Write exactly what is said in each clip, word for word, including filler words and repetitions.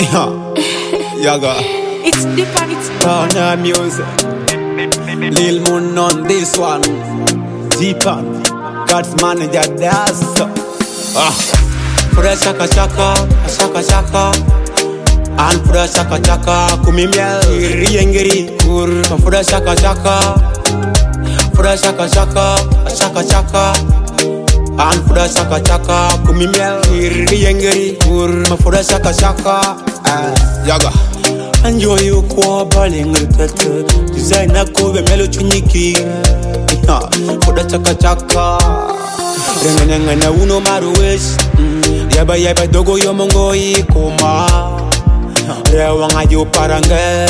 Yaga. It's deep and it's Turner music. Lil Moon on this one. Deep on. God's manager does. Ah. Pura shaka shaka, shaka shaka. And pura shaka shaka. Kumimia riengeri kur. Pura shaka shaka. Pura shaka shaka, shaka shaka. And pura shaka shaka. Kumimia riengeri kur. Pura shaka shaka. Yaga. Enjoy you kwa baling retete. Designer kobe melo chunyiki. Pura shaka shaka. Renga na uno maruwesh. Yaba yaba dogo yo mongo ikoma. Rewa nga yo parange.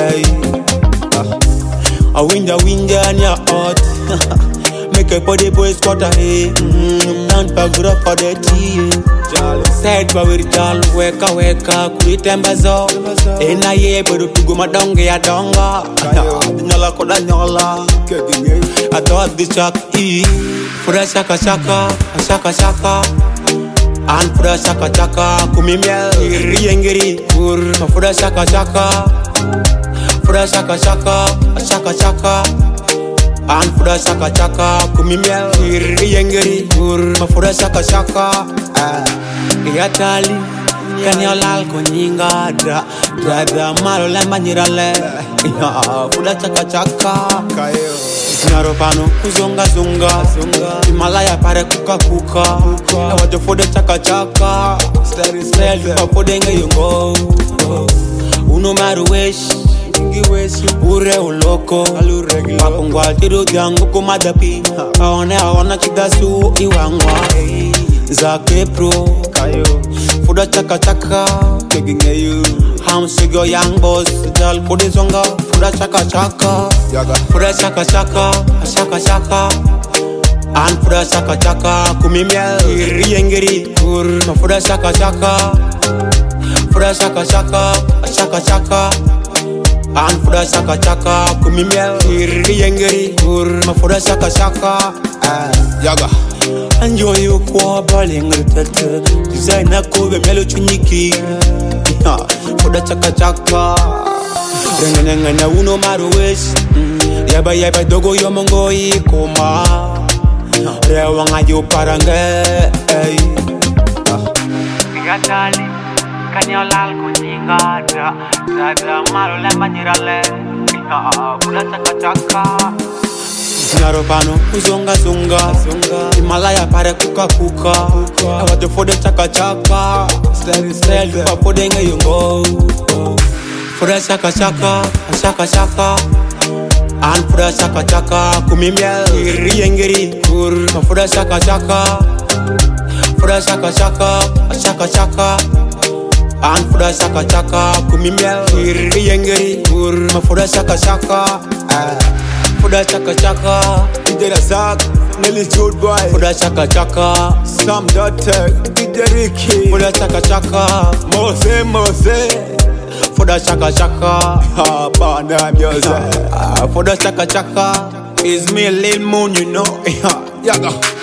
A winda winda nya hot. Make a body boy squat a hey. Nan pagura for the tea. Said bawirital weka weka kulitemba zo. Ena ye beru tugu madonge ya donga. Nyola koda nyola. I thought the chuck e. Pura shaka shaka, shaka shaka. And pura shaka shaka, kumimia riengeri kur. Pura shaka shaka, pura shaka shaka, shaka shaka. And pura shaka shaka, kumimia riengeri kur. Pura shaka shaka. Yatali kanyola konyinga dra dra dra malo lamba nyirale. Pura shaka shaka. Naropano kuzonga zonga zonga Himalaya pare kuka kuka Na wajo fode chaka chaka Stari stari Lupa fode nge yungo Uno maru wesh Ure uloko Mapungwa tiru jangu kumadapi Aone aona chidasu iwangwa Zake pro Fuda chaka chaka Ham sigo young boss Jal fode zonga Fuda chaka chaka Fuda chaka chaka Shaka shaka And fuda chaka chaka Kumimia riengeri kur Fuda chaka chaka Fuda chaka chaka Shaka shaka And fuda chaka chaka Kumimia riengeri kur Fuda chaka shaka Yaga. Enjoy you kwa baling retete. Designer kobe melo chunyiki. Fuda chaka chaka. Renga nenga na uno maruwesh. Yaba yaba dogo yo mongo ikoma. Rewa nga yo parange. Yatali kanyola konyinga dra dra dra malo lamba nyirale. Fuda chaka chaka. Naropano uzonga zonga Himalaya pare kuka kuka Na wajo fode chaka chaka Stari stari Lupa fode nge yungo Fuda shaka shaka Shaka shaka And fuda shaka shaka Kumimia riengeri kur Fuda shaka shaka Fuda shaka shaka Shaka shaka And fuda shaka shaka Kumimia riengeri kur Fuda shaka shaka Fuda chaka chaka, D J Razak, Nelly Jude Boy. Fuda chaka chaka, Sam Dotter, D J Ricky. Fuda chaka chaka, Mose Mose. Fuda chaka chaka, ah, Banda music. Fuda chaka chaka, is me Lil Moon, you know. Yaga.